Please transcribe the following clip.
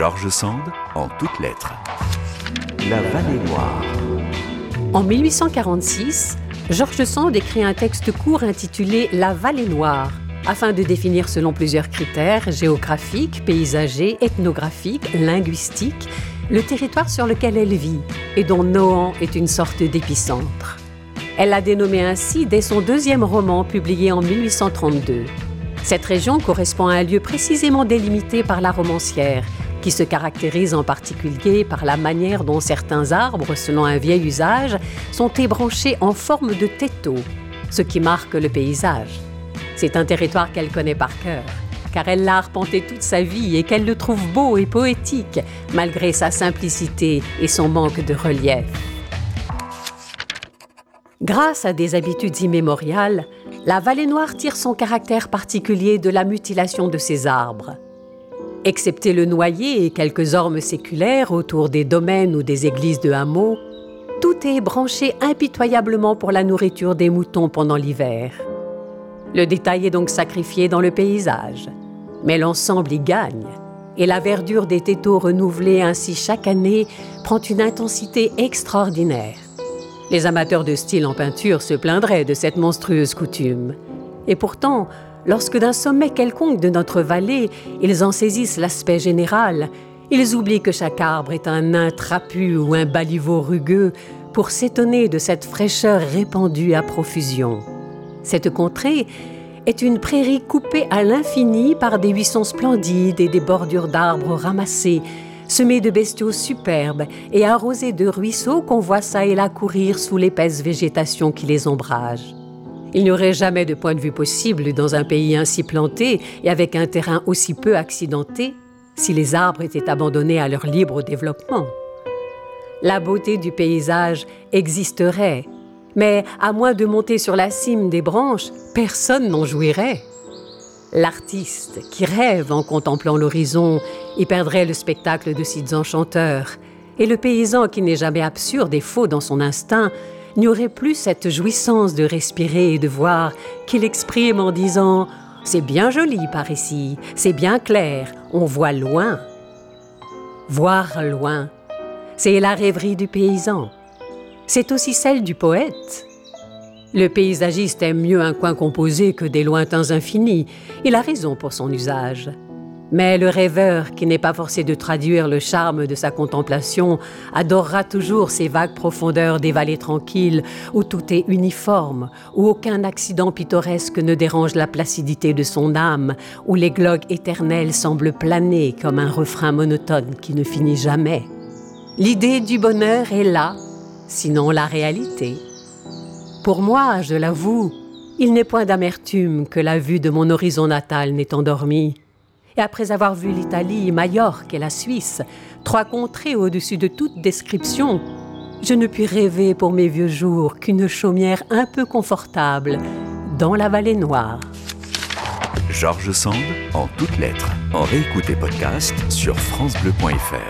George Sand, en toutes lettres. La Vallée Noire. En 1846, George Sand écrit un texte court intitulé « La Vallée Noire » afin de définir selon plusieurs critères géographiques, paysagers, ethnographiques, linguistiques, le territoire sur lequel elle vit et dont Nohant est une sorte d'épicentre. Elle l'a dénommé ainsi dès son deuxième roman publié en 1832. Cette région correspond à un lieu précisément délimité par la romancière, qui se caractérise en particulier par la manière dont certains arbres, selon un vieil usage, sont ébranchés en forme de têteau, ce qui marque le paysage. C'est un territoire qu'elle connaît par cœur, car elle l'a arpenté toute sa vie et qu'elle le trouve beau et poétique, malgré sa simplicité et son manque de relief. Grâce à des habitudes immémoriales, la Vallée Noire tire son caractère particulier de la mutilation de ses arbres. Excepté le noyer et quelques ormes séculaires autour des domaines ou des églises de hameaux, tout est branché impitoyablement pour la nourriture des moutons pendant l'hiver. Le détail est donc sacrifié dans le paysage, mais l'ensemble y gagne, et la verdure des têteaux renouvelés ainsi chaque année prend une intensité extraordinaire. Les amateurs de style en peinture se plaindraient de cette monstrueuse coutume. Et pourtant, lorsque d'un sommet quelconque de notre vallée, ils en saisissent l'aspect général, ils oublient que chaque arbre est un nain trapu ou un baliveau rugueux pour s'étonner de cette fraîcheur répandue à profusion. Cette contrée est une prairie coupée à l'infini par des buissons splendides et des bordures d'arbres ramassés, semés de bestiaux superbes et arrosés de ruisseaux qu'on voit çà et là courir sous l'épaisse végétation qui les ombrage. Il n'y aurait jamais de point de vue possible dans un pays ainsi planté et avec un terrain aussi peu accidenté si les arbres étaient abandonnés à leur libre développement. La beauté du paysage existerait, mais à moins de monter sur la cime des branches, personne n'en jouirait. L'artiste qui rêve en contemplant l'horizon y perdrait le spectacle de sites enchanteurs, et le paysan qui n'est jamais absurde et faux dans son instinct n'y aurait plus cette jouissance de respirer et de voir qu'il exprime en disant « C'est bien joli par ici, c'est bien clair, on voit loin ». Voir loin, c'est la rêverie du paysan. C'est aussi celle du poète. Le paysagiste aime mieux un coin composé que des lointains infinis. Il a raison pour son usage. Mais le rêveur, qui n'est pas forcé de traduire le charme de sa contemplation, adorera toujours ces vagues profondeurs des vallées tranquilles où tout est uniforme, où aucun accident pittoresque ne dérange la placidité de son âme, où les glogues éternels semblent planer comme un refrain monotone qui ne finit jamais. L'idée du bonheur est là, sinon la réalité. Pour moi, je l'avoue, il n'est point d'amertume que la vue de mon horizon natal n'ait endormi. Et après avoir vu l'Italie, Majorque et la Suisse, trois contrées au-dessus de toute description, je ne puis rêver pour mes vieux jours qu'une chaumière un peu confortable dans la Vallée Noire. George Sand, en toutes lettres. En réécoute et podcast sur francebleu.fr.